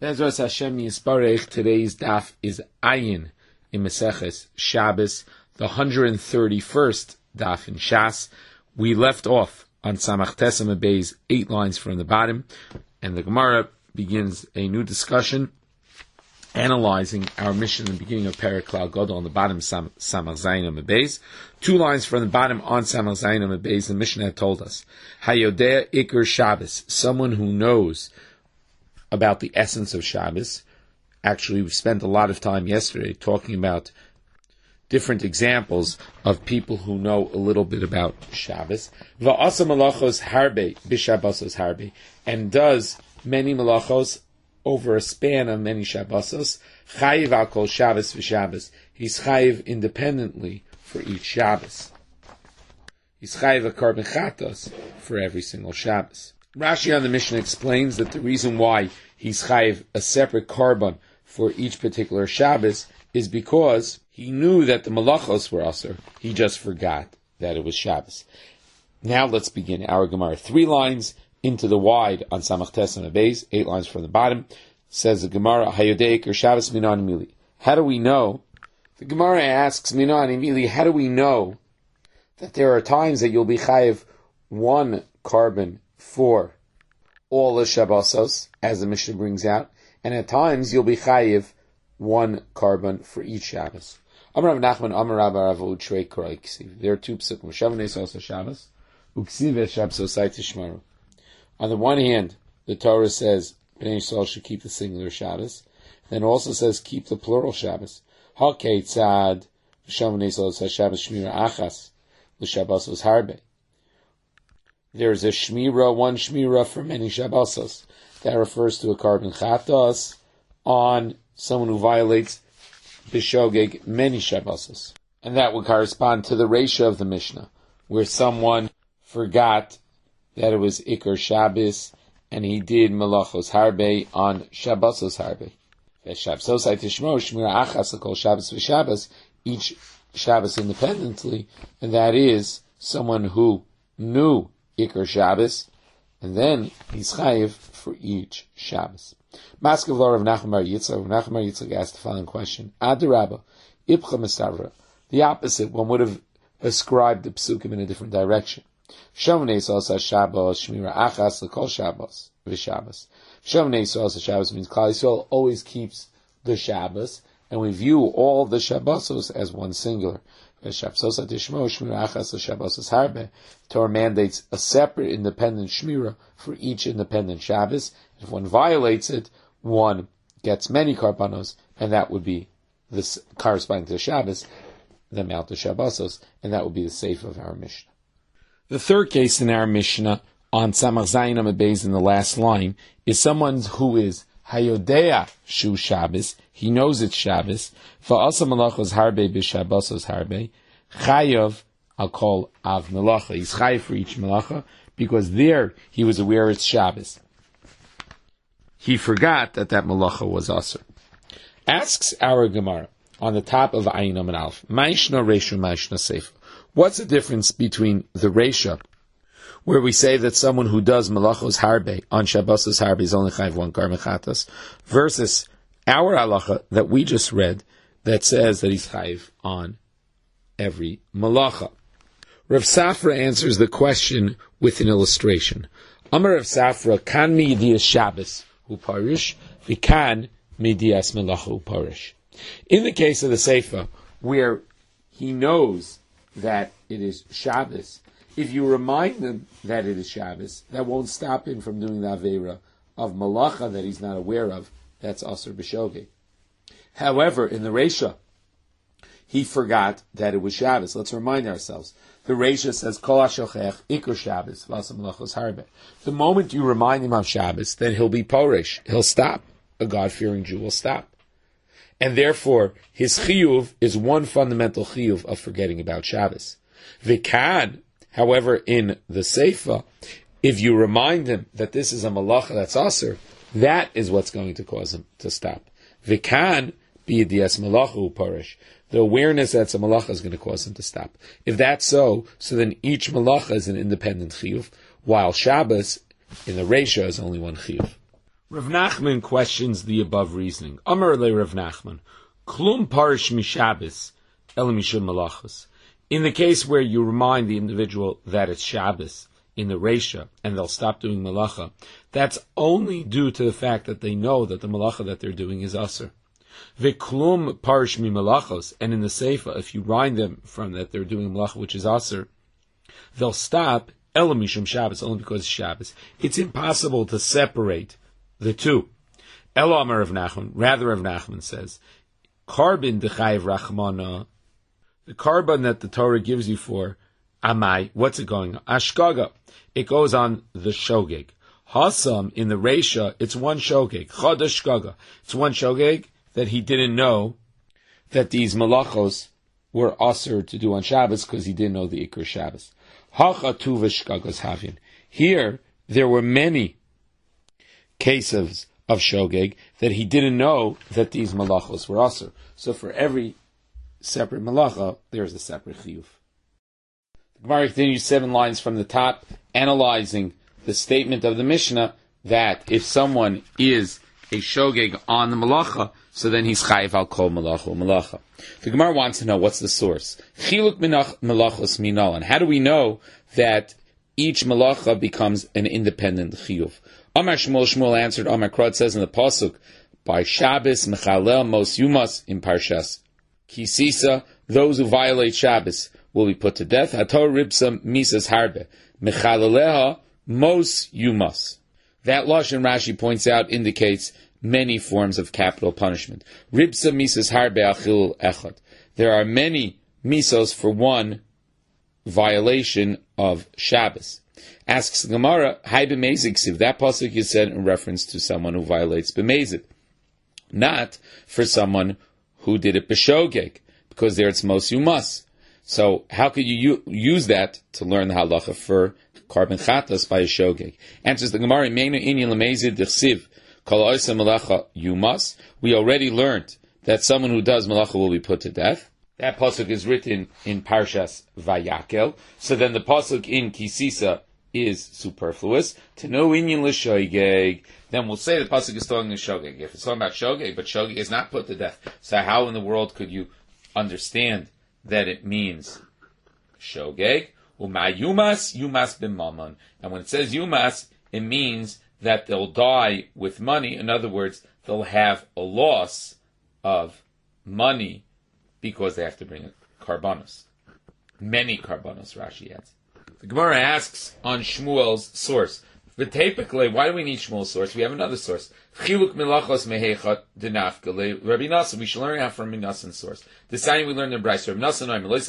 Bezras Hashem Yisparech. Today's daf is Ayin in Maseches Shabbos, the 131st daf in Shas. We left off on Samach Tesam Abay's 8 lines from the bottom, and the Gemara begins a new discussion, analyzing our mission in the beginning of Perek Klal Gadol on the bottom Samach Zayin Abay's. 2 lines from the bottom on Samach Zayin Abay's, the Mishnah had told us, Hayodea Iker Shabbos, someone who knows about the essence of Shabbos. Actually, we spent a lot of time yesterday talking about different examples of people who know a little bit about Shabbos. Va'asa malachos harbe b'shabbosos harbe, and does many malachos over a span of many Shabbosos. Chayiv al kol Shabbos v'Shabbos. He's chayiv independently for each Shabbos. He's chayiv a korban chatos for every single Shabbos. Rashi on the Mishnah explains that the reason why he's chayiv a separate korban for each particular Shabbos is because he knew that the malachos were aser. He just forgot that it was Shabbos. Now let's begin our Gemara. 3 lines into the wide on Samach Tesam Abayz, 8 lines from the bottom. Says the Gemara, Hayodeik or Shabbos Minan Mili. How do we know? The Gemara asks Minan Mili, how do we know that there are times that you'll be chayiv one korban for all the Shabbosos, as the Mishnah brings out, and at times you'll be chayiv one korban for each Shabbos. Amar Rav Nachman, Amar Rav Arav Utrei Korei Ksiv. There are 2 psukim. Shavnei also Shabbos, Uksiv Shabbososai Tishmaru. On the one hand, the Torah says Bnei Yisrael should keep the singular Shabbos. Then also says keep the plural Shabbos. Hakei Tzad Shavnei also Shabbos Shmira Achas L'Shabbosos Harbe. There's a Shmira, one Shmira for many Shabbosos. That refers to a korban chatos on someone who violates b'shogeg many Shabbosos. And that would correspond to the ratio of the Mishnah, where someone forgot that it was Iker Shabbos, and he did Malachos Harbe on Shabbosos Harbe. V'Shabbosos Tishmo Shmira Achas L'Kol Shabbos v'Shabbos, each Shabbos independently, and that is someone who knew Iker Shabbos, and then he's chayiv for each Shabbos. Maskav Rav Nachman bar Yitzchak. Rav Nachman bar Yitzchak asked the following question: Adarabba, Ibcha Mistavra. The opposite, one would have ascribed the psukim in a different direction. Shavnei Yisrael Shabbos Shmira Achas L'Kol Shabbos v'Shabbos. Shavnei Yisrael Shabbos means Klal Yisrael always keeps the Shabbos, and we view all the Shabbosos as one singular. The Torah mandates a separate independent Shmira for each independent Shabbos. If one violates it, one gets many karbanos, and that would be this corresponding to Shabbos, the amount of Shabbosos, and that would be the seif of our Mishnah. The third case in our Mishnah on Samach Zayin Abayz in the last line is someone who is Hayodea Shu Shabbos, he knows it's Shabbos, Va'asa Malachos Harbe B'Shabbosos Harbe, Chayav, I'll call Av Melacha, he's Chayav for each Melacha, because there he was aware it's Shabbos. He forgot that Melacha was Aser. Asks our Gemara, on the top of Ayin Amud Aleph, Ma'ishna Reisha, Ma'ishna Seifa. What's the difference between the Reisha, where we say that someone who does Malachos Harbe on Shabbosos Harbe is only chayiv one korban chatos, versus our halacha that we just read that says that he's chayiv on every malacha? Rav Safra answers the question with an illustration. Amar Rav Safra, kan midias Shabbos hu parish, v'kan midias malacha hu parish. In the case of the Seifa, where he knows that it is Shabbos, if you remind him that it is Shabbos, that won't stop him from doing the Aveira of Malacha that he's not aware of. That's Aser B'Shogeg. However, in the Reisha, he forgot that it was Shabbos. Let's remind ourselves. The Reisha says, Kol HaShochech Iker Shabbos V'asa Malachos Harbe. The moment you remind him of Shabbos, then he'll be Poresh. He'll stop. A God-fearing Jew will stop. And therefore, his chiyuv is one fundamental chiyuv of forgetting about Shabbos. V'kan, however, in the Seifa, if you remind him that this is a malacha that's aser, that is what's going to cause him to stop. V'kan b'yedias malacha uparish. The awareness that it's a malacha is going to cause him to stop. If that's so then each malacha is an independent chiyuv, while Shabbos in the Reisha is only one chiyuv. Rav Nachman questions the above reasoning. Amar le Rav Nachman, Klum parish mishabes, el mishum malachos. In the case where you remind the individual that it's Shabbos in the Reisha, and they'll stop doing malacha, that's only due to the fact that they know that the malacha that they're doing is aser. V'klum parish mi malachos, and in the Seifa, if you remind them from that they're doing malacha which is aser, they'll stop el mishum Shabbos, only because it's Shabbos. It's impossible to separate the two. El Amar Rav Nachman, rather Rav Nachman says, Carbon dechayiv rachmana, the carbon that the Torah gives you for amai, what's it going on? Ashkaga. It goes on the shogeg. Hasam, in the Reisha, it's one shogeg. Chad ashkaga. It's one shogeg that he didn't know that these malachos were aser to do on Shabbos because he didn't know the Iker Shabbos. Hacha tu v'shkagas havin. Here, there were many cases of shogeg that he didn't know that these malachos were aser. So for every separate malacha, there's a separate chiyuv. The Gemara continues 7 lines from the top, analyzing the statement of the Mishnah that if someone is a shogeg on the malacha, so then he's chayiv al kol malacha. The Gemara wants to know what's the source. Chiluk malachos minal, and how do we know that each malacha becomes an independent chiyuv? Amar Shmuel answered. Amar Krod says in the pasuk, by Shabbos mechalel mos yumas in Parshas Kisisa, those who violate Shabbos will be put to death. Hator ribsa misas harbe mechaleleha mos yumas. That lashon Rashi points out indicates many forms of capital punishment. Ribsa misas harbe achil echad. There are many misos for one violation of Shabbos. Asks the Gemara, Hai b'mezik siv. That pasuk is said in reference to someone who violates b'mezik, not for someone who did it b'shogeg, because there it's mos yumas. So how could you use that to learn the halacha for carbon chatas by a shogeg? Answers the Gemara, Meinu inyan l'mezik d'chsiv kol oisa malacha yumas. We already learned that someone who does malacha will be put to death. That pasuk is written in Parshas Vayakel. So then the pasuk in Kisisa is superfluous. To know inyan l'shogeg, then we'll say the pasuk is talking to shogeg. If it's talking about shogeg, but shogeg is not put to death, so how in the world could you understand that it means shogeg? Uma yumas b'mammon. And when it says yumas, it means that they'll die with money. In other words, they'll have a loss of money because they have to bring karbanos. Many karbanos, Rashi adds. The Gemara asks on Shmuel's source. But typically, why do we need Shmuel's source? We have another source. Chiluk milachos mehechat denafkele. Rabbi Nassan, we should learn out from Rabbi Nassan's source. This time we learned in Bryce. Rabbi Nassan,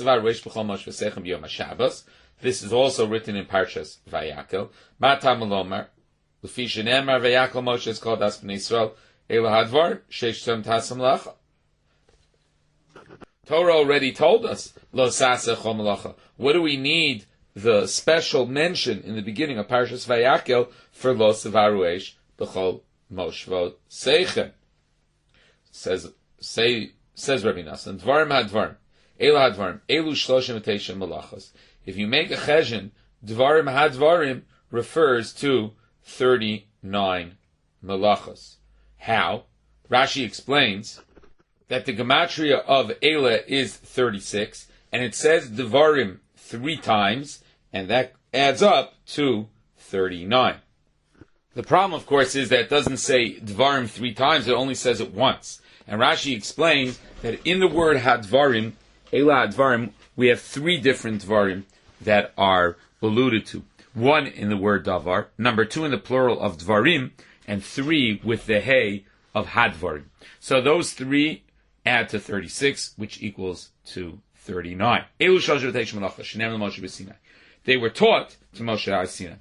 this is also written in Parshas Vayakel. Matam Lomar, Lefi shenemar Vayakel Moshe is called as Bnei Yisrael. Ela hadvar sheish tzom tasam lacha. Torah already told us lo saseh chol malacha. What do we need the special mention in the beginning of Parshas Vayakel for lo sevaruesh b'chol moshvot seichem? Says Rabbi Nassan, dvarim hadvarim, ela hadvarim, elu shloshim v'teisha malachos. If you make a cheshbon, dvarim hadvarim refers to 39 malachos. How? Rashi explains that the gematria of ela is 36, and it says dvarim 3 times, and that adds up to 39. The problem, of course, is that it doesn't say dvarim 3 times, it only says it once. And Rashi explains that in the word hadvarim, ela hadvarim, we have 3 different dvarim that are alluded to. 1 in the word davar, number 2 in the plural of dvarim, and 3 with the hey of hadvarim. So those 3 add to 36, which equals to 39. They were taught to Moshe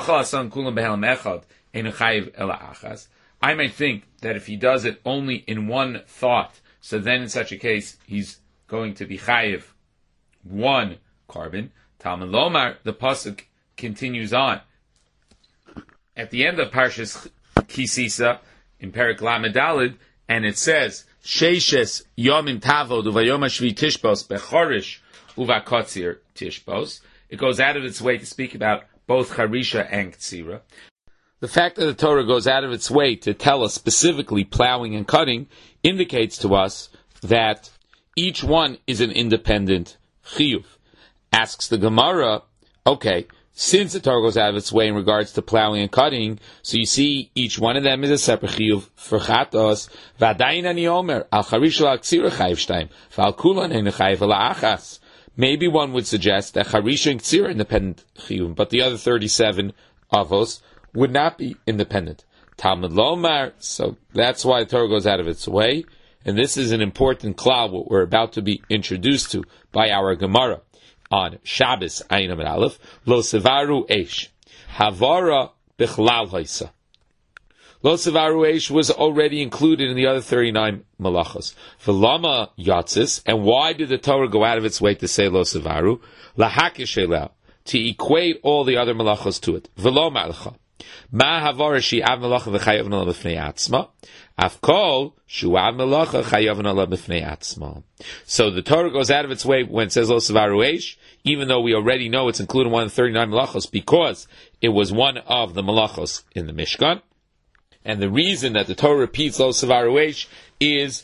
Sinai. I might think that if he does it only in one thought, so then in such a case, he's going to be chayiv 1 carbon. Talmud Lomar, the pasuk continues on. At the end of Parshas Kisisa, in Perek Lamed Daled, and it says, Sheishes Yomim Tavod Uvayom Hashvi Tishbos Bechorish Uvakotzir Tishbos. It goes out of its way to speak about both Charisha and Ktsira. The fact that the Torah goes out of its way to tell us specifically plowing and cutting indicates to us that each one is an independent chiyuv. Asks the Gemara, okay, since the Torah goes out of its way in regards to plowing and cutting, so you see each one of them is a separate chiyuv for chatos. V'adayin ani omer al charish la'aksira chayiv shtayim v'al kulan ein chayiv la'achas. Maybe one would suggest that charish and ktsira independent chiyuv, but the other 37 avos would not be independent. Talmud lomar. So that's why the Torah goes out of its way, and this is an important klal what we're about to be introduced to by our Gemara on Shabbos Ayin Amud Aleph. Lo sevaru eish havara bichlal haisa. Lo sevaru eish was already included in the other 39 malachos. V'lama yatzis, and why did the Torah go out of its way to say lo sevaru? Lahakish elal, to equate all the other malachos to it. V'lo malcha. Ma havara shi'av malacha v'chayav nala b'fnei atzma. Afkol shu'av malacha chayav nala b'fnei atzma. So the Torah goes out of its way when it says lo sevaru eish, even though we already know it's included in one of the 39 malachos, because it was one of the malachos in the Mishkan. And the reason that the Torah repeats lo sevaru eish is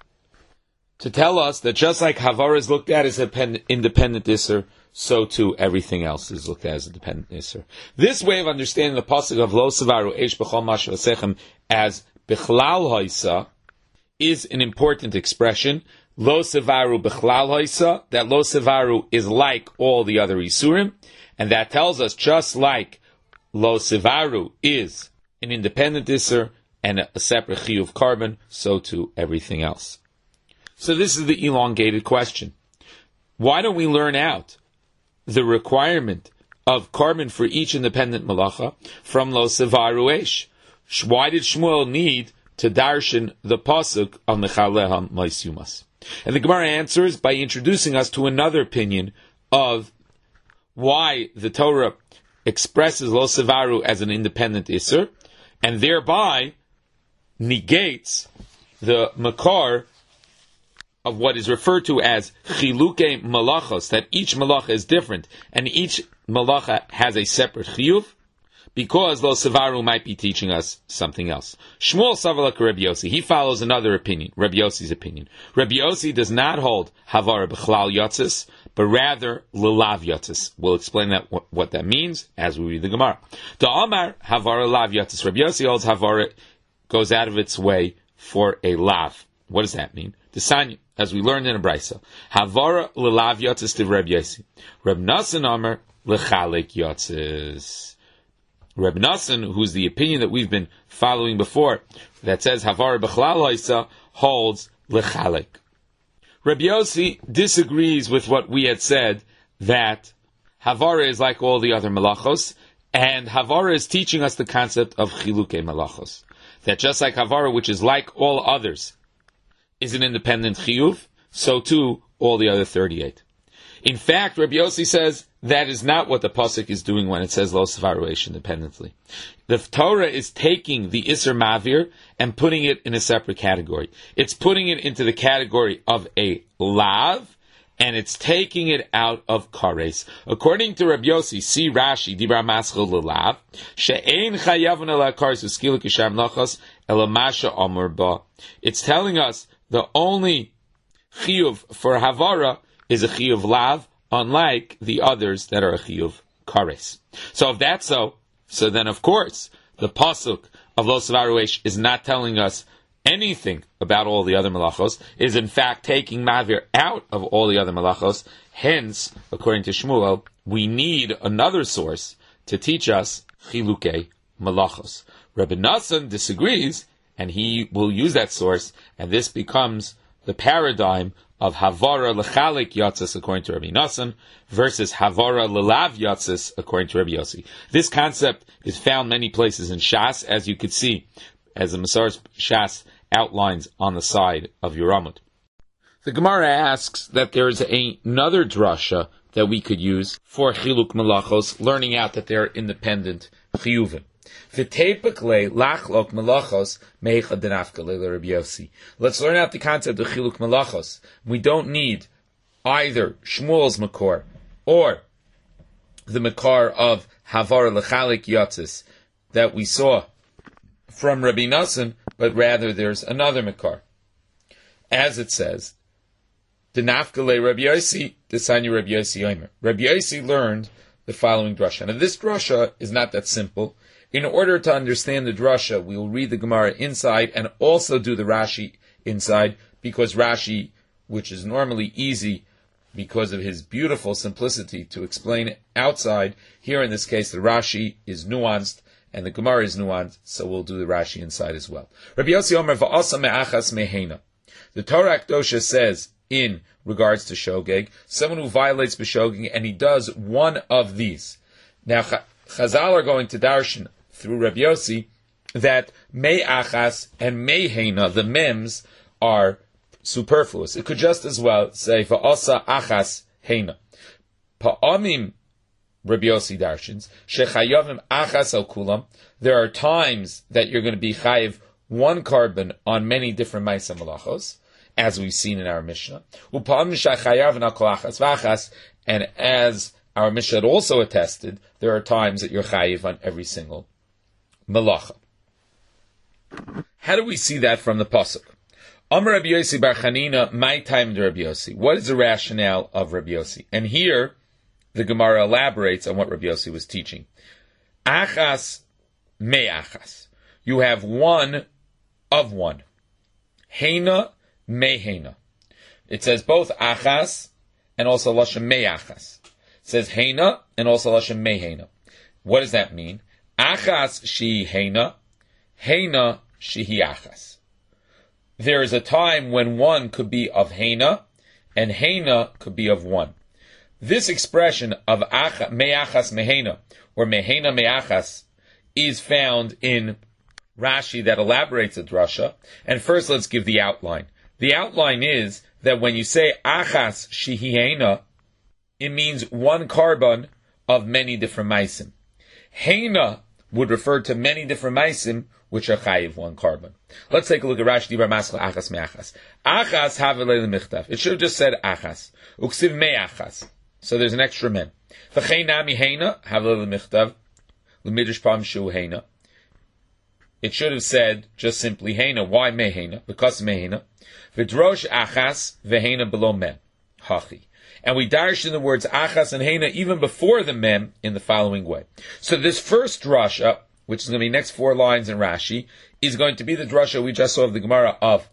to tell us that just like havara is looked at as an independent isser, so too everything else is looked at as a dependent isser. This way of understanding the pasuk of lo sevaru eish b'chol mashav asechem as bichlal haisa is an important expression. Lo sevaru bichlal haisa, that lo sevaru is like all the other isurim, and that tells us just like lo sevaru is an independent isser and a separate chiyuv carbon, so too everything else. So this is the elongated question. Why don't we learn out the requirement of carbon for each independent malacha from lo sevaru eish? Why did Shmuel need to darshan the pasuk of mechaleha ma'is yumas? And the Gemara answers by introducing us to another opinion of why the Torah expresses lo sevaru as an independent isser, and thereby negates the makar of what is referred to as chiluke malachos, that each malacha is different, and each malacha has a separate chiyuv, because lo sevaru might be teaching us something else. Shmuel savalak Rabbi Yossi, he follows another opinion, Rabbi Yossi's opinion. Rabbi Yossi does not hold havara b'chlal yotzis, but rather lelav yotzis. We'll explain that what that means as we read the Gemara. The Amar havara lav yotzis. Rabbi Yossi holds havara goes out of its way for a lav. What does that mean? The Sanya, as we learned in a brisa, havara lelav yotzis to Rabbi Yossi. Reb Nassan Amar lechalek yotzis. Reb Nassan, who's the opinion that we've been following before, that says havara b'chlal haisa, holds lechalek. Reb Yossi disagrees with what we had said, that havara is like all the other malachos, and havara is teaching us the concept of chiluke malachos. That just like havara, which is like all others, is an independent chiyuv, so too all the other 38. In fact, Rabbi Yossi says that is not what the pasuk is doing when it says lo sevaru eish independently. The Torah is taking the Isser Mavir and putting it in a separate category. It's putting it into the category of a lav, and it's taking it out of kares. According to Rabbi Yossi, see Rashi, Dibra Maschel Lelav, she'ein chayavon ala kares u'skilik yishar mlachos ela masha amar ba. It's telling us the only chiyuv for havara is a chiyuv lav, unlike the others that are a chiyuv kares. So if that's so then of course the pasuk of lo sevaru eish is not telling us anything about all the other malachos, is in fact taking mavir out of all the other malachos. Hence, according to Shmuel, we need another source to teach us chiluke malachos. Rabbi Nassan disagrees, and he will use that source, and this becomes the paradigm of havara lechalek yatzis according to Rabbi Nassan versus havara lelav yatzis according to Rabbi Yossi. This concept is found many places in Shas, as you could see, as the Masor's Shas outlines on the side of your Amud. The Gemara asks that there is another drasha that we could use for chiluk malachos, learning out that they're independent chiyuvim. V'tepekle lachlok malachos meicha denafka leila Rabbi Yossi. Let's learn out the concept of chiluk malachos. We don't need either Shmuel's makor or the makor of havara lechalik yotzis that we saw from Rabbi Nassim, but rather there's another Makar. As it says, Denafkale Rabbi Yossi, Desanya Rabbi Yossi Omer. Rabbi Yossi learned the following drasha. Now this drasha is not that simple. In order to understand the drasha, we will read the Gemara inside and also do the Rashi inside, because Rashi, which is normally easy because of his beautiful simplicity to explain outside, here in this case the Rashi is nuanced and the Gemara is nuanced, so we'll do the Rashi inside as well. Rabbi Yossi Omer va'asa me'achas mehena. The Torah Akdosha says in regards to shogeg, someone who violates b'shogeg and he does one of these. Now Chazal are going to darshan through Rabbi Yossi that me'achas and mehena, the mems, are superfluous. It could just as well say va'asa achas heina. Pa'amim Rabbi Yossi darshins shechayavim achas al kulam. There are times that you're going to be chayiv one carbon on many different ma'aseh malachos, as we've seen in our Mishnah. Upa'amim shechayavim al kol achas v'achas, and as our Mishnah had also attested, there are times that you're chayiv on every single malacha. How do we see that from the pasuk? Amar Rabbi Yossi bar Chanina, my time to Rabbi Yossi. What is the rationale of Rabbi Yossi? And here, the Gemara elaborates on what Rabbi Yossi was teaching. Achas me'achas. You have one of one. Heina me'heina. It says both achas and also lashon me'achas. It says heina and also lashon me'heina. What does that mean? Achas shehi heina, heina shehi achas. There is a time when one could be of heina, and heina could be of one. This expression of me'achas meheina, or meheina me'achas, is found in Rashi that elaborates the drasha. And first let's give the outline. The outline is that when you say achas shehi heina, it means one carbon of many different maisim. Heina would refer to many different maisim which are chayiv one carbon. Let's take a look at Rashi Dibar Maskal Achas Me'achas. Achas Havelei L'Michtav. It should have just said Achas. Uksiv Me'achas. So there's an extra men. V'chei Nami Heina Havelei L'Michtav L'Midrash Pam Shu Heina. It should have said just simply Heina. Why Me'heina? Because Me'heina. V'drosh Achas V'heina below Mem. Hachi. And we darshed in the words Achas and Heina even before the Mem in the following way. So this first drasha, which is going to be next 4 lines in Rashi, is going to be the drasha we just saw of the Gemara of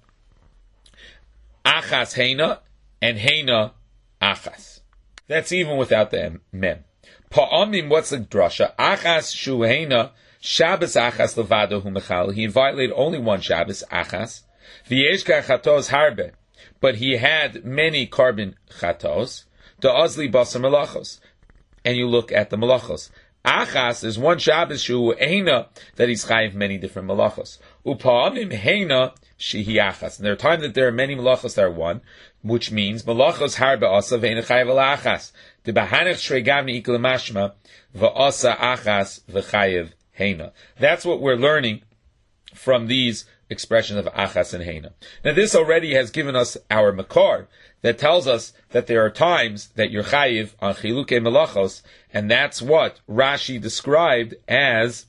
Achas Heina and Heina Achas. That's even without the Mem. Pa'amim, what's the drasha? Achas Shu Heina, Shabbos Achas Levado Hu Mechal. He violated only one Shabbos, Achas. V'yeshka Chatos Harbe. But he had many carbon chatos. The Ozli Basar Malachos. And you look at the Malachos. Achas is one Shabbos shu heina that he's chayiv many different malachos. Upa'amim heina shehi achas. And there are times that there are many malachos that are one, which means malachos har be'asa ve'ena chayiv al achas. The bahanech shreigavni ikul mashma va'asa achas v'chayiv heina. That's what we're learning from these expressions of achas and heina. Now this already has given us our makar that tells us that there are times that you're chayiv on chilukei melachos, and that's what Rashi described as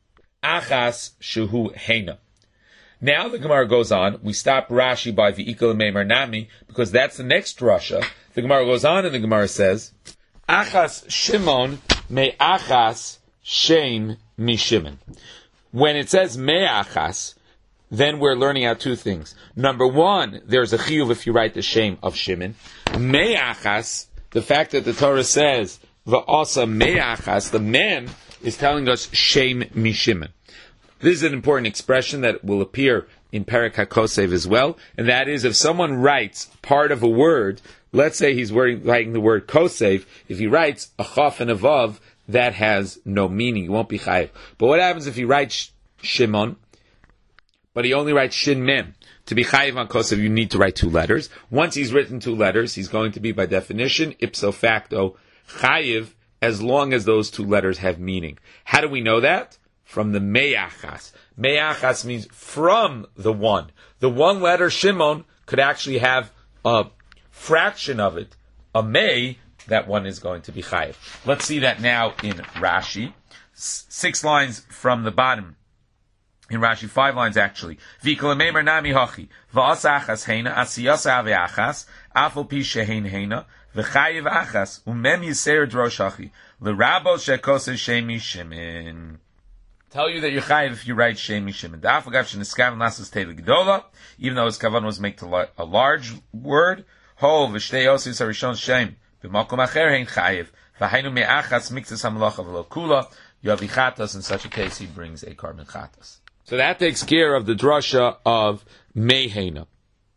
achas shehu heina. Now the Gemara goes on. We stop Rashi by the ikal meimer nami because that's the next drasha. The Gemara goes on and the Gemara says achas Shimon me achas shem mi Shimon. When it says me achas, then we're learning out 2 things. Number 1, there's a chiyuv if you write the shem of Shimon. Me'achas, the fact that the Torah says va'asa me'achas, the mem is telling us shem mi Shimon. This is an important expression that will appear in Perek HaKosev as well, and that is if someone writes part of a word, let's say he's writing the word Kosev, if he writes a chaf and a vav, that has no meaning, he won't be chayiv. But what happens if he writes Shimon, but he only writes Shin Mem? To be chayiv on Kosev, you need to write 2 letters. Once he's written 2 letters, he's going to be, by definition, ipso facto, chayiv, as long as those 2 letters have meaning. How do we know that? From the me'achas. Me'achas means from the one. The 1 letter Shimon could actually have a fraction of it, a me, that one is going to be chayiv. Let's see that now in Rashi. 6 lines from the bottom. In Rashi, 5 lines actually. V'kolamemer nami hachi. V'asa achas heina, asiyasa ave achas, afal pi shehein heina, v'chayiv achas, umem yiser drosh hachi. L'rabo shekose shemi shemin. Tell you that you're chayiv if you write shemi shemin. Da'afagav sheniskav nasus tele gdola, even though his kavan was make to a large word. Ho v'shtei osis harishon shem. B'makom acher hein chayiv. V'hainu me'achas miktas hamalacha v'lo kula. Yavi chatas, in such a case he brings a carbon chatas. So that takes care of the drasha of Me'achas.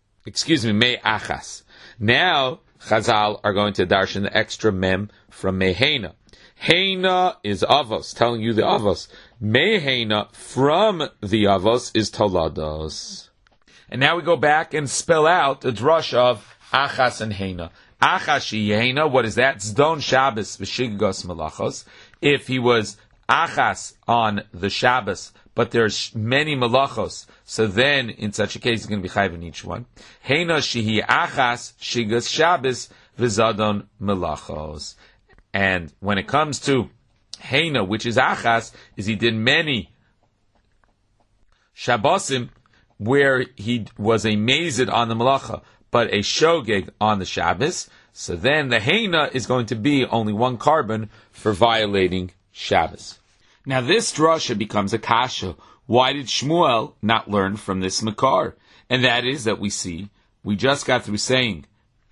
Now, Chazal are going to darshan the extra mem from Me'heina. Heina is avos, telling you the avos. Me'heina from the avos is tolados. And now we go back and spell out the drasha of Achas and Heina. Achas she'heina, what is that? Zdon Shabbos v'shigos malachos. If he was Achas on the Shabbos, but there's many malachos, so then in such a case he's going to be chayiv in each one. Heina shehi achas shigas Shabbos v'zadon malachos. And when it comes to Heina, which is achas, is he did many Shabbosim where he was a mazid on the malacha, but a shogeg on the Shabbos. So then the Heina is going to be only one carbon for violating Shabbos. Now this drasha becomes a kasha. Why did Shmuel not learn from this makar? And that is that we just got through saying,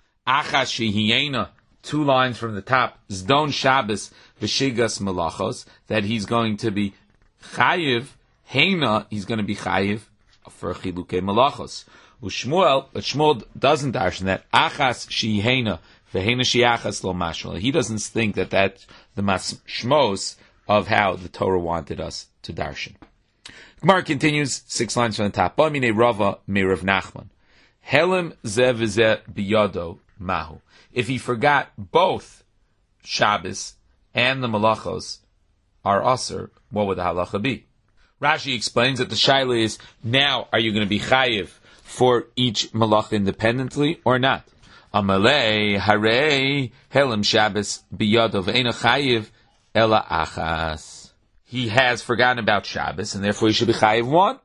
Achas shehiyena, 2 lines from the top, Zdon Shabbos v'shigas malachos, that he's going to be chayiv, Heina, he's going to be chayiv for chiluke malachos. But Shmuel doesn't darshan that, Achas shehiyena, v'heina she'achas lo mashmal. He doesn't think that that's the mashmos of how the Torah wanted us to darshan. Gemara continues, 6 lines from the top. Bamine Rava Meirav Nachman. Helem ze v'ze biyado mahu. If he forgot both Shabbos and the malachos are aser, what would the halacha be? Rashi explains that the shaila is, now are you going to be chayiv for each malacha independently or not? Amalei harei helem Shabbos biyado v'eina chayiv ela achas. He has forgotten about Shabbos, and therefore he should be chayiv 1.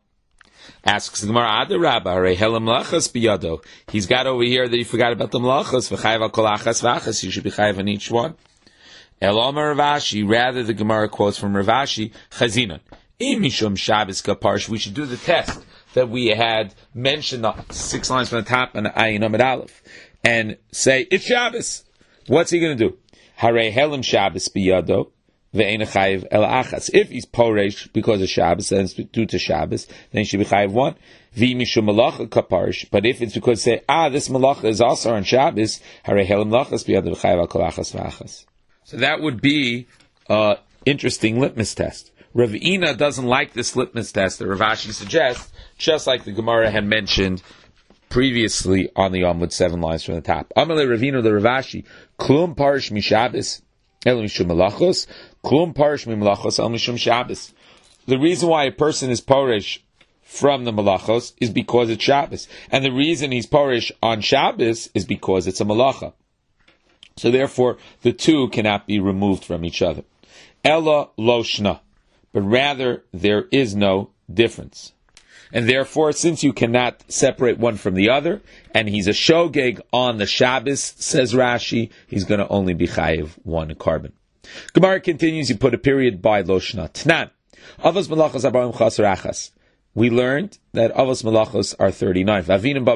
Asks the Gemara, Ada Rabba, harei helem malachas biyado. He's got over here that he forgot about the malachas, v'chayiv al kol achas v'achas. He should be chayiv on each one. El Omer Ravashi, rather the Gemara quotes from Ravashi, Chazinon. Imishum Shabbos kaparsh. We should do the test that we had mentioned, 6 lines from the top and Ayin Amid Aleph, and say, it's Shabbos. What's he going to do? Harei helem Shabbos biyado, ve'eina chayiv el achas. If he's poresh because of Shabbos, then it's due to Shabbos, then he should be chayiv 1. V'imishum malacha kaparish. But if it's because say, this malacha is also on Shabbos, harei helem lachas biyado v'chayiv al kol achas v'achas. So that would be an interesting litmus test. Rav Ina doesn't like this litmus test that Rav Ashi suggests, just like the Gemara had mentioned previously on the Amud 7 lines from the top. Amalei Rav Ina the Rav Ashi, klum parish mi Shabbos el mishum malachos, klum parish mi malachos el mishum Shabbos. The reason why a person is parish from the malachos is because it's Shabbos, and the reason he's parish on Shabbos is because it's a malacha. So therefore, the two cannot be removed from each other. Ella loshna, but rather there is no difference. And therefore, since you cannot separate one from the other, and he's a shogeg on the Shabbos, says Rashi, he's going to only be chayiv 1 carbon. Gemara continues, you put a period by loshna. Tnan, avos malachos abarim chaser achas. We learned that avos malachos are 39.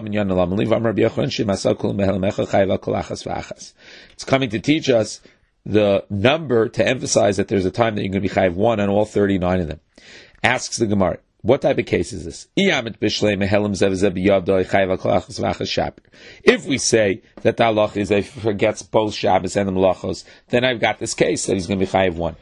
It's coming to teach us the number to emphasize that there's a time that you're going to be chayiv 1 on all 39 of them. Asks the Gemara, what type of case is this? If we say that the halach is that if he forgets both Shabbos and the malachos, then I've got this case that he's going to be chayiv 1.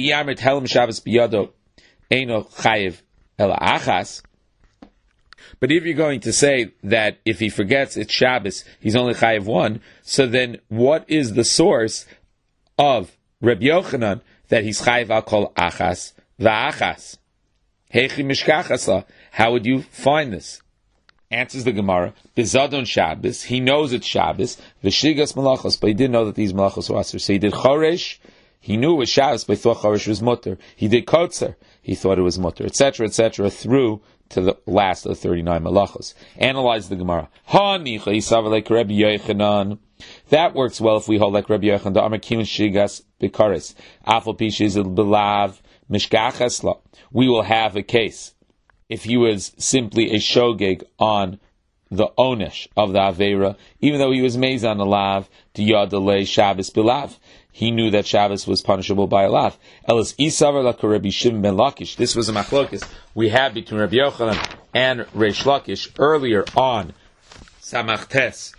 But if you're going to say that if he forgets it's Shabbos, he's only chayiv 1, so then what is the source of Reb Yochanan that he's chayiv al kol achas va'achas? Heichi mishkachasla. How would you find this? Answers the Gemara, Bizadon Shabbos, he knows it's Shabbos, Vishigas malachos, but he didn't know that these malachos were asur. So he did choresh, He knew it was Shabbos, but he thought Chorish was mutter. He did Kotzer, he thought it was mutter, etc., through to the last of the 39 malachos. Analyze the Gemara. That works well if we hold like Rabbi Yochanan. The Amar Kimin Shigas Bikaris. Afal Pishizil Belav Mishkachesla. We will have a case if he was simply a shogeg on the onesh of the Aveira, even though he was made on the lav, Diyadale Shabbos Belav. He knew that Shabbos was punishable by a lav. Elis Isavar Laka Rabbi Shimon ben Lakish. This was a machlokes we had between Rabbi Yochanan and Reish Lakish earlier on Samachtes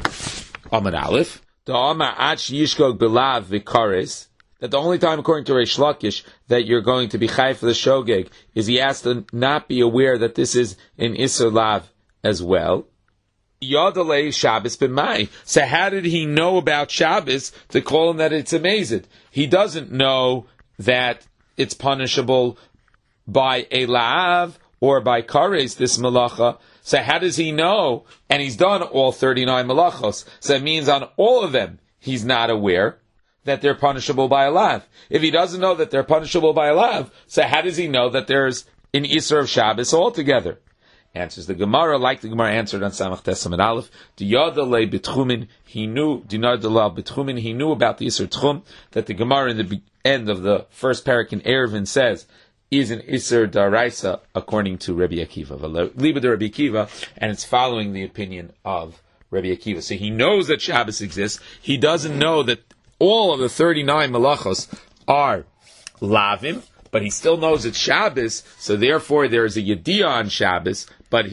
Amar Aleph. The Amar Ach Yishkog Belav Vikares. That the only time, according to Reish Lakish, that you're going to be chai for the shogeg is he has to not be aware that this is an Isser Lav as well. Yodalei Shabbos b'mai. So how did he know about Shabbos to call him that it's amazing? He doesn't know that it's punishable by a la'av or by kares, this malacha. So how does he know? And he's done all 39 malachos. So it means on all of them, he's not aware that they're punishable by a lav. If he doesn't know that they're punishable by a lav, so how does he know that there's an Isser of Shabbos altogether? Answers the Gemara, like the Gemara answered on Samach Tesam and Aleph. Diyadale B'tchumin, he knew about the Isser Tchum, that the Gemara in the end of the first parak in Eruvin says is an Isser Daraisa according to Rabbi Akiva. Liba de Rabbi Akiva, and it's following the opinion of Rabbi Akiva. So he knows that Shabbos exists. He doesn't know that all of the 39 malachos are lavim, but he still knows it's Shabbos, so therefore there is a Yediyah on Shabbos, and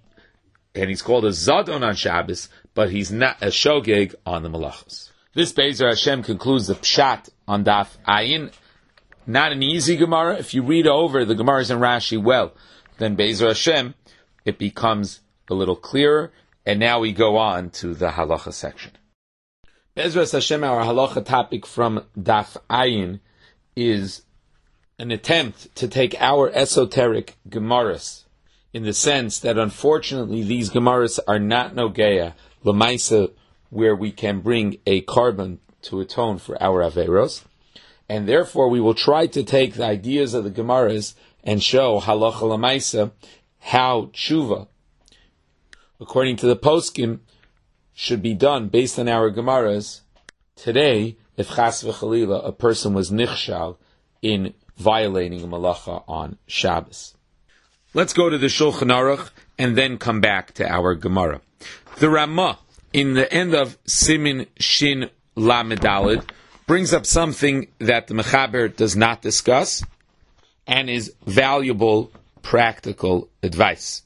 he's called a Zadon on Shabbos, but he's not a Shogeg on the malachos. This Be'ezer Hashem concludes the Pshat on Daf Ayin. Not an easy Gemara. If you read over the Gemaras and Rashi well, then Be'ezer Hashem, it becomes a little clearer, and now we go on to the halacha section. Be'ezras Hashem, our halacha topic from Daf Ayin is an attempt to take our esoteric Gemaras in the sense that unfortunately these Gemaras are not Nogeya, Lamaisa, where we can bring a carbon to atone for our Averos, and therefore we will try to take the ideas of the Gemaras and show halacha Lamaisa how tshuva, according to the poskim, should be done based on our Gemaras today if chas v'chalila a person was nichshal in violating a malacha on Shabbos. Let's go to the Shulchan Aruch and then come back to our Gemara. The Ramah, in the end of Simin Shin Lamed Daled, brings up something that the Mechaber does not discuss and is valuable, practical advice.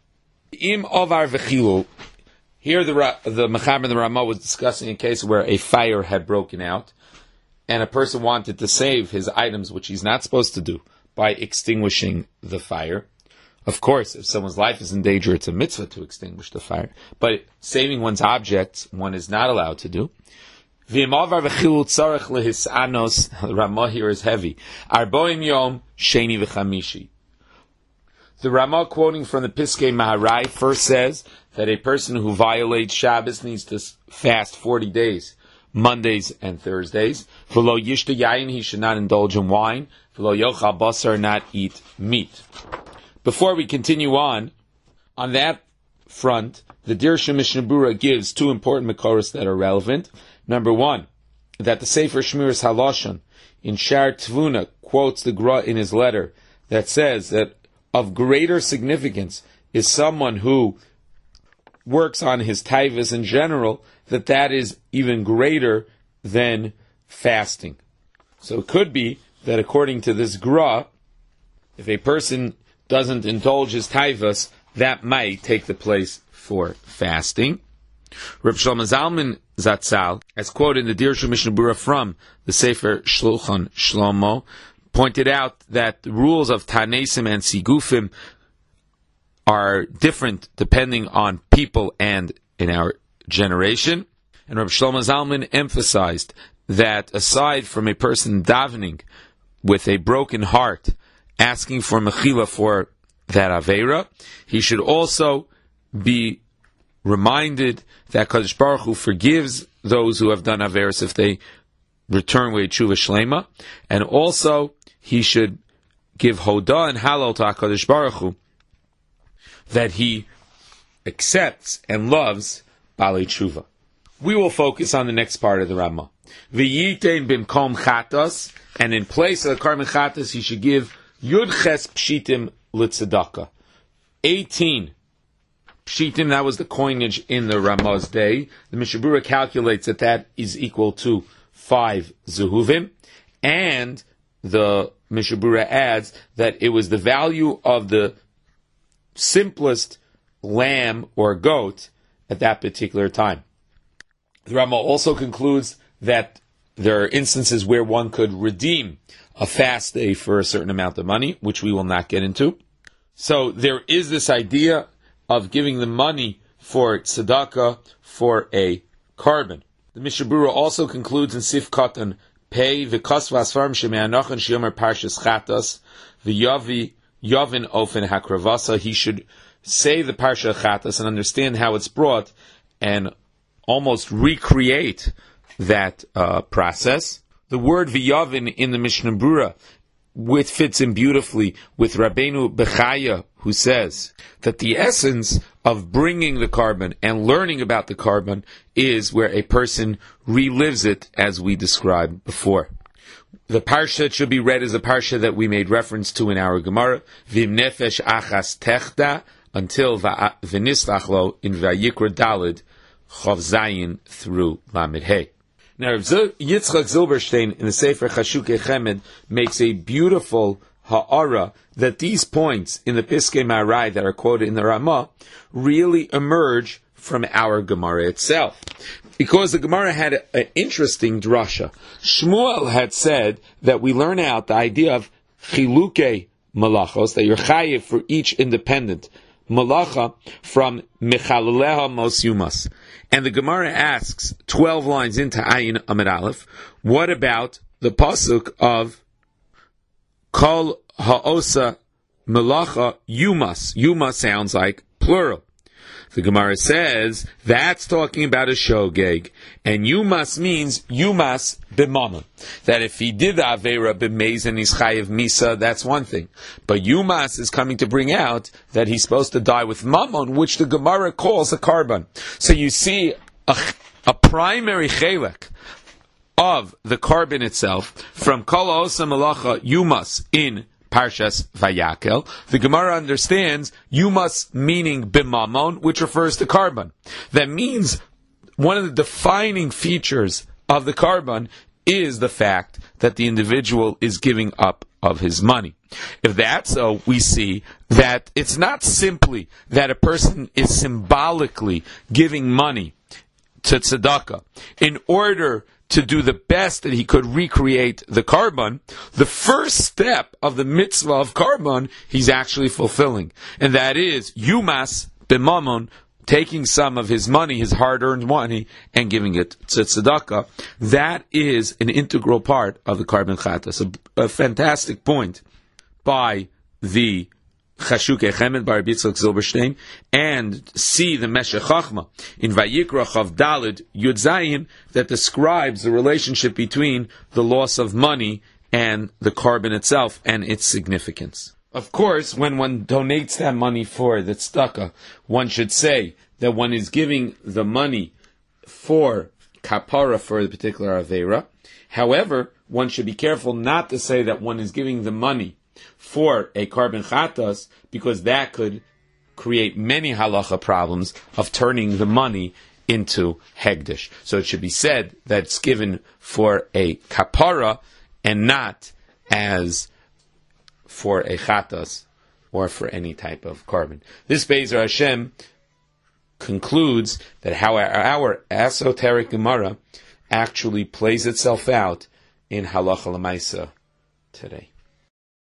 Im Ovar V'chilul. Here the Mechaber and the Ramah was discussing a case where a fire had broken out and a person wanted to save his items, which he's not supposed to do, by extinguishing the fire. Of course, if someone's life is in danger, it's a mitzvah to extinguish the fire. But saving one's objects, one is not allowed to do. The Ramah here is heavy. Arboim Yom Sheni V'chamishi. The Ramah, quoting from the Piskei Maharai, first says that a person who violates Shabbos needs to fast 40 days, Mondays and Thursdays. V'lo yishta yayin, he should not indulge in wine. V'lo yochal basar, not eat meat. Before we continue on that front, the Dirsha Mishnah Berurah gives two important Makoros that are relevant. Number one, that the Sefer Shmiras Halashon in Shar Tvuna quotes the Gra in his letter that says that of greater significance is someone who works on his taivas in general, that is even greater than fasting. So it could be that according to this Gra, if a person doesn't indulge his taivas, that might take the place for fasting. Reb Shlomo Zalman Zatzal, as quoted in the Dirsha Mishnah Berurah from the Sefer Shulchan Shlomo, pointed out that the rules of Tanesim and Sigufim are different depending on people and in our generation. And Reb Shlomo Zalman emphasized that aside from a person davening with a broken heart, asking for mechila for that Aveira, he should also be reminded that Kadosh Baruch Hu forgives those who have done Averis if they return with tshuva shlema, and also he should give hodah and halal to HaKadosh Baruch Hu that he accepts and loves Balei Tshuva. We will focus on the next part of the Ramah. V'yitein bimkom chatas, and in place of the karban chatas, he should give Yud Ches Pshitim L'Tzedakah. 18 Pshitim, that was the coinage in the Ramah's day. The Mishnah Berurah calculates that is equal to 5 Zehuvim, and the Mishnah Berurah adds that it was the value of the simplest lamb or goat at that particular time. The Ramah also concludes that there are instances where one could redeem a fast day for a certain amount of money, which we will not get into. So there is this idea of giving the money for tzedakah for a karban. The Mishnah Berurah also concludes in Sif Katan Pei v'kas v'asfarim sheme'anachan sheyomer parshas chatas v'yavi yavin ofen hakravasa. He should say the parsha chatas and understand how it's brought and almost recreate that process. The word v'yavin in the Mishnah Berurah fits in beautifully with Rabbeinu Bechaya, who says that the essence of bringing the karban and learning about the karban is where a person relives it, as we described before. The parsha should be read as a parsha that we made reference to in our Gemara, Vim nefesh achas techta, until v'nislachlo in Vayikra Dalid, Chav Zayin through Lamed Hey. Now, Yitzchak Zilberstein in the Sefer Chashukei Chemed makes a beautiful ha'ara that these points in the Piskei Maharai that are quoted in the Ramah really emerge from our Gemara itself. Because the Gemara had an interesting drasha. Shmuel had said that we learn out the idea of chilukei malachos, that you're chayiv for each independent malacha from mechalaleha mos yumas. And the Gemara asks, 12 lines into Ayin Amid Aleph, what about the pasuk of Kol ha'osa melacha yumas? Yumas sounds like plural. The Gemara says that's talking about a shogeg, and yumas means yumas b'mamon. That if he did the avera b'meiz and he's chayiv misa, that's one thing. But yumas is coming to bring out that he's supposed to die with mamon, which the Gemara calls a karban. So you see a primary chelek of the karban itself from kol ha'osa melacha yumas in Parshas Vayakel. The Gemara understands yumas meaning b'mamon, which refers to karban. That means one of the defining features of the karban is the fact that the individual is giving up of his money. If that's so, we see that it's not simply that a person is symbolically giving money to tzedakah in order to do the best that he could recreate the karban. The first step of the mitzvah of karban he's actually fulfilling, and that is yumas b'mamon, taking some of his money, his hard-earned money, and giving it to tzedakah. That is an integral part of the karban chatas. A fantastic point by the Chashukei Chemed by Rabbi Yitzchak Zilberstein, and see the Meshech Chachma in Vayikra Chav Dalid Yud Zayin that describes the relationship between the loss of money and the karban itself and its significance. Of course, when one donates that money for the tzedakah, one should say that one is giving the money for kapara for the particular aveira. However, one should be careful not to say that one is giving the money for a karban chatas, because that could create many halacha problems of turning the money into hegdish. So it should be said that it's given for a kapara and not as for a chatas or for any type of karban. This Be'ezer Hashem concludes that how our esoteric Gemara actually plays itself out in halacha l'maisa today.